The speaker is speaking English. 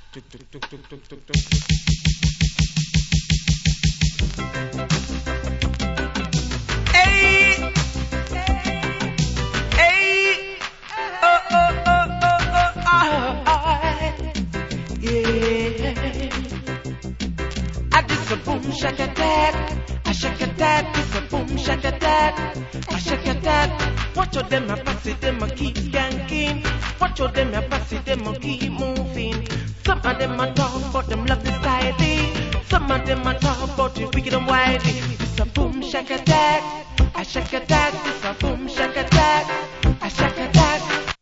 Tuk, tuk, tuk, tuk, tuk, tuk, tuk. Hey, hey, oh, oh, oh, oh, oh, yeah. I did some boom shaka dad, I shaka dad, did some boom shaka dad, I shaka dad. Watch of them, I pass it, them, I keep yanking. Watch of them, I pass it, them, I keep moving. Some of them I talk, but them love the styling. Some of them I talk, but the wicked and wily. This a boom shaka dad, I shaka dad, this a boom shaka dad.